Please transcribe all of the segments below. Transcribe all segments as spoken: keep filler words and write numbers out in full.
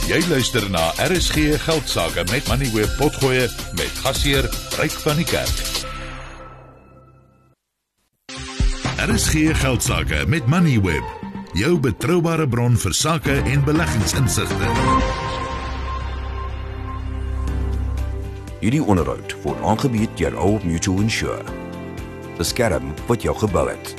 Jy luister na R S G Geldsaake met Moneyweb Potgoe met gasheer Ryk van die Kerk. R S G Geldsaake met Moneyweb, jou betroubare bron vir sake en beleggingsinsigte. Hierdie onderhoud word aangebied deur Old Mutual Insure. Beskerm wat jou gebou het.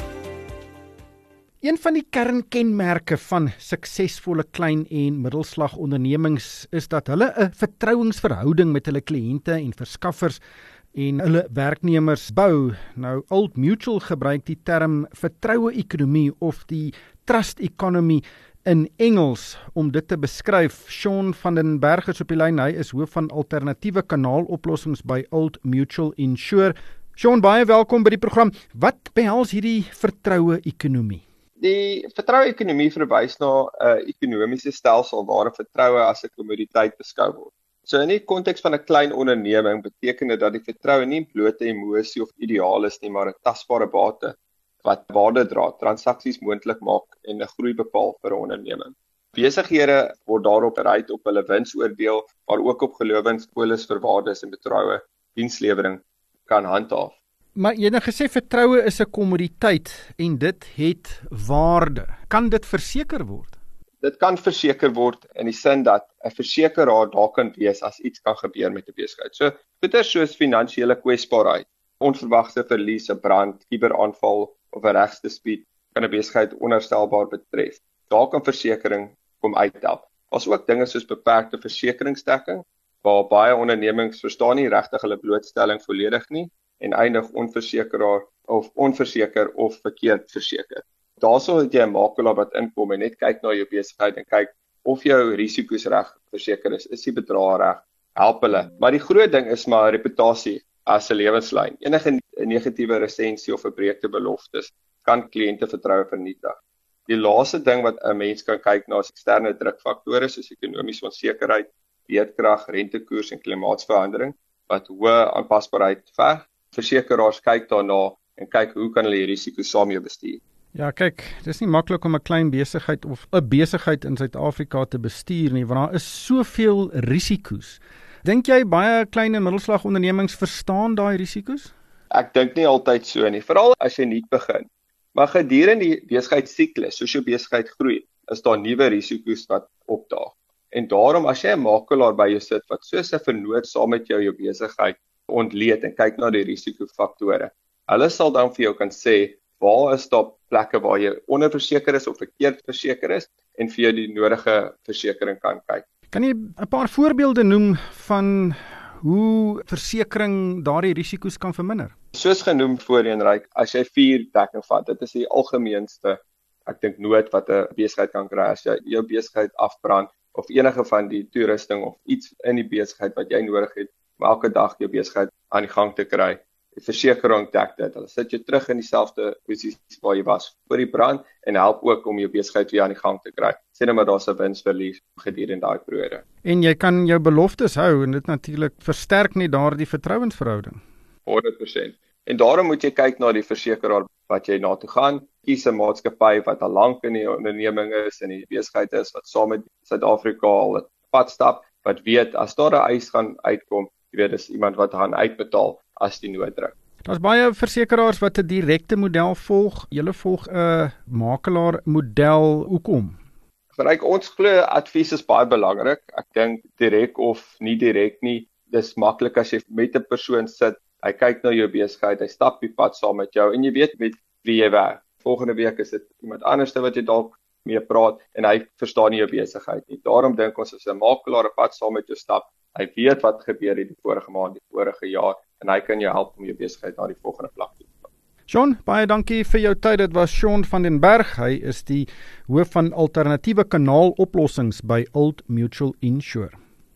Een van die kernkenmerke van suksesvolle klein en middelslag ondernemings is dat hulle 'n vertrouensverhouding met hulle kliënte en verskaffers en hulle werknemers bou. Nou, Old Mutual gebruik die term vertroue ekonomie of die trust economy in Engels om dit te beskryf. Sean van den Berg is op die lyn. Hy is hoof van alternatiewe kanaaloplossings by Old Mutual Insure. Sean, baie welkom by die program. Wat behels hierdie vertroue ekonomie? Die vertroue ekonomie verwys na 'n uh, ekonomiese stelsel waar vertroue as 'n kommoditeit beskou word. So in die konteks van 'n klein onderneming beteken dit dat die vertroue nie blote emosie of ideaal is nie, maar 'n tasbare bate wat waarde dra, transaksies moontlik maak en 'n groei bepaal vir 'n onderneming. Besighede word daarop bereid op hulle winsoordeel, maar ook op gelowingspolis vir waardes en betroue dienslewering kan handhaaf. Maar jy het nou gesê vertroue is 'n kommoditeit en dit het waarde. Kan dit verseker word? Dit kan verseker word in die sin dat 'n versekeraar daar kan wees as iets kan gebeur met 'n besigheid. So, goeie soos finansiële kwesbaarheid, onverwagte verlies, 'n brand, kuberaanval of 'n regsdispuut kan 'n besigheid onherstelbaar betref. Daar kan versekering kom uithelp. Daar's ook dinge soos beperkte versekeringsdekking, waar baie ondernemings verstaan nie regtig hulle blootstelling volledig nie en eindig onversekeraar of onverseker of verkeerd verseker. Daarsou het jy 'n makelaar wat inkom en net kyk na jou besigheid en kyk of jou risiko's reg verseker is, is die bedrag reg, help hulle. Maar die groot ding is maar reputasie as 'n lewenslyn. Enige negatiewe resensie of verbreekte beloftes kan kliënte vertroue vernietig. Die laaste ding wat 'n mens kan kyk na is eksterne drukfaktore soos ekonomiese onsekerheid, beerdkrag, rentekoers en klimaatsverandering wat hoë aanpasbaarheid verg. Versekeraars kyk daarna en kyk hoe kan hulle die risiko saam jou bestuur. Ja, kyk, dis nie maklik om 'n klein besigheid of 'n besigheid in Suid-Afrika te bestuur nie, want daar is soveel risiko's. Dink jy baie klein en middelslag ondernemings verstaan daai risiko's? Ek dink nie altyd so nie, veral as jy nuut begin. Maar gedurende die besigheidssiklus, soos jou besigheid groei, is daar nuwe risiko's wat opdaag. En daarom as jy 'n makelaar by jou sit wat soos 'n vernoot saam met jou jou besigheid ontleed en kyk na die risikofaktore. Hulle sal dan vir jou kan sê, waar is daar plekke waar jy onderverseker is of verkeerd verseker is en vir jou die nodige versekering kan kyk. Kan jy 'n paar voorbeelde noem van hoe versekering daardie risiko's kan verminder? Soos genoem voorheen, Ryk, as jy vuurdekking vat, dit is die algemeenste, ek dink nood wat 'n besigheid kan kry as jy jou besigheid afbrand of enige van die toerusting of iets in die besigheid wat jy nodig het om elke dag jou besigheid aan die gang te kry. Die versekering dek dit. Hulle sit jou terug in dieselfde posisie waar jy was voor die brand en help ook om jou besigheid weer aan die gang te kry. Sê nou maar daar's 'n winsverlies gedurende daai periode. En jy kan jou beloftes hou en dit natuurlik versterk net daardie vertrouensverhouding. honderd persent. En daarom moet jy kyk na die versekeraar wat jy na toe gaan. Kies 'n maatskappy wat al lank in die onderneming is en die besigheid is wat saam met Suid-Afrika al 'n pad stap, wat weet as daar 'n eis gaan uitkom, jy weet dis iemand wat gaan uitbetaal as die nood druk. Daar's baie versekeraars wat 'n direkte model volg. Julle volg 'n makelaar model. Hoekom? Vir ons glo advies is baie belangrik. Ek dink direk of nie direk nie. Dis maklik as jy met 'n persoon sit, hy kyk na jou besigheid, hy stap die pad saam met jou en jy weet met wie jy werk. Volgende week is dit iemand anderste wat jy dalk mee praat en hy verstaan nie jou besigheid nie. Daarom dink ons as 'n makelaar 'n pad saam met jou stap, hy weet wat gebeur het die vorige maand, die vorige jaar en hy kan jou help om jou besigheid na die volgende vlak te vat. Sean, baie dankie vir jou tyd. Dit was Sean van den Berg. Hy is die hoof van alternatiewe kanaaloplossings by Old Mutual Insure.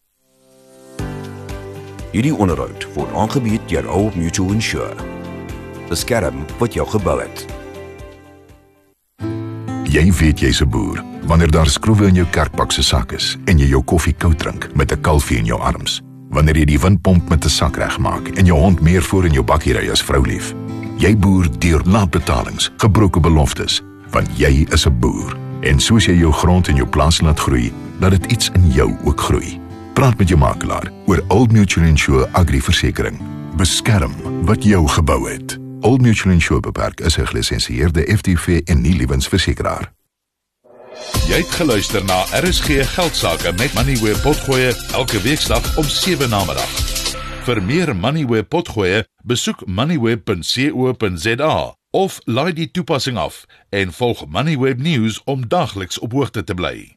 Hierdie onderhoud word aangebied deur Old Mutual Insure. Beskerm wat jou gebou het. Jy weet jy's 'n boer wanneer daar skroewe in jou kerkbak se sak is en jy jou koffie koud drink met 'n kalfie in jou arms. Wanneer jy die windpomp met 'n sak regmaak en jou hond meer voor in jou bakkie ry as vroulief. Jy boer deur laatbetalings, gebroke beloftes, want jy is 'n boer. En soos jy jou grond en jou plaas laat groei, laat dit iets in jou ook groei. Praat met jou makelaar oor Old Mutual Insure Agri-versekering. Beskerm wat jou gebou het. Old Mutual Insure Beperk is 'n gelisensieerde F T V en nie lewensversekeraar. Jy het geluister na R S G Geldsaake met Moneyweb Potgoe elke weeksdag om sewe namiddag. Vir meer Moneyweb Potgoe, besoek moneyweb punt co punt za of laai die toepassing af en volg Moneyweb News om dagliks op hoogte te bly.